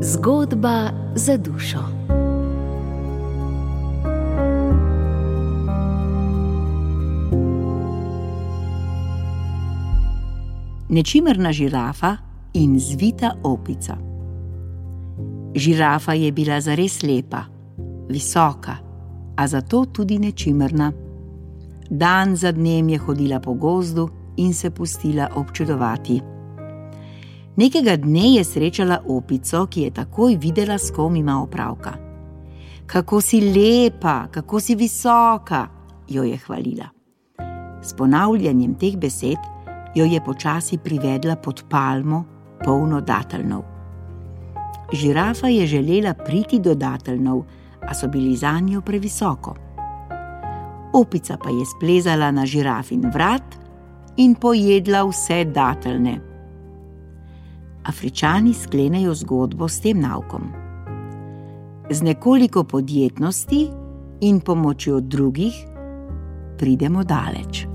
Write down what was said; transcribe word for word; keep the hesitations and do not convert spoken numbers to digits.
Zgodba za dušo. Nečimrna žirafa in zvita opica. Žirafa je bila zares lepa, visoka, a zato tudi nečimrna. Dan za dnem je hodila po gozdu in se pustila občudovati. Nekega dne je srečala opico, ki je takoj videla, s kom ima opravka. Kako si lepa, kako si visoka, jo je hvalila. S ponavljanjem teh besed jo je počasi privedla pod palmo, polno dateljnov. Žirafa je želela priti do dateljnov, a so bili zanjo previsoko. Opica pa je splezala na žirafin vrat in pojedla vse dateljne. Afričani sklenejo zgodbo s tem naukom. Z nekoliko podjetnosti in pomočjo drugih pridemo daleč.